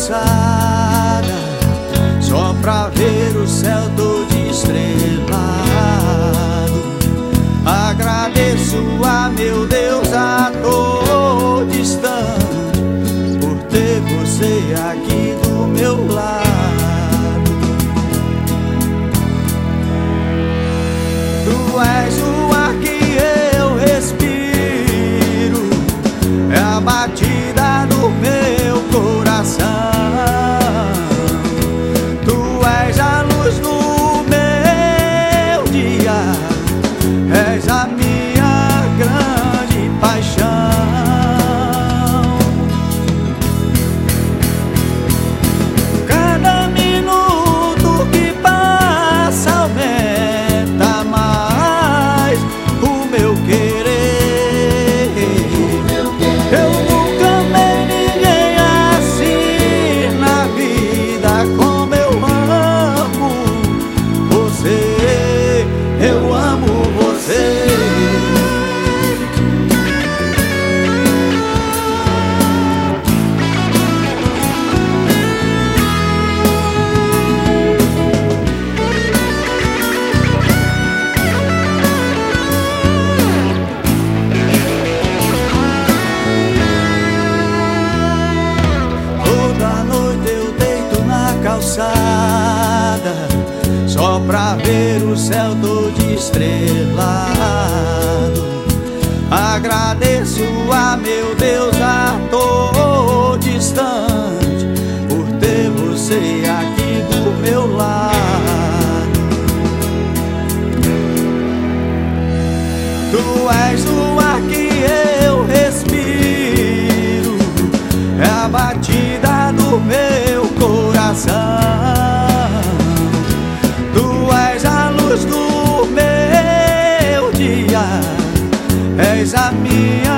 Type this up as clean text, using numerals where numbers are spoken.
calçada, só pra ver o céu todo estrelado. Agradeço a meu Deus a todo instante por ter você aqui do meu lado. Tu és o ar que eu respiro, é a batida do meu coração. Tu és a luz no meu dia, és a minha grande paixão. Cada minuto que passa aumenta mais o meu querer. Eu nunca amei ninguém assim na vida como eu amo você. Eu amo você. Toda noite eu deito na calçada, só pra ver o céu todo estrelado. Agradeço a meu Deus a todo instante por ter você aqui do meu lado. Tu és o ar que eu respiro, é a batida do meu coração. Tu és a luz do meu dia, és a minha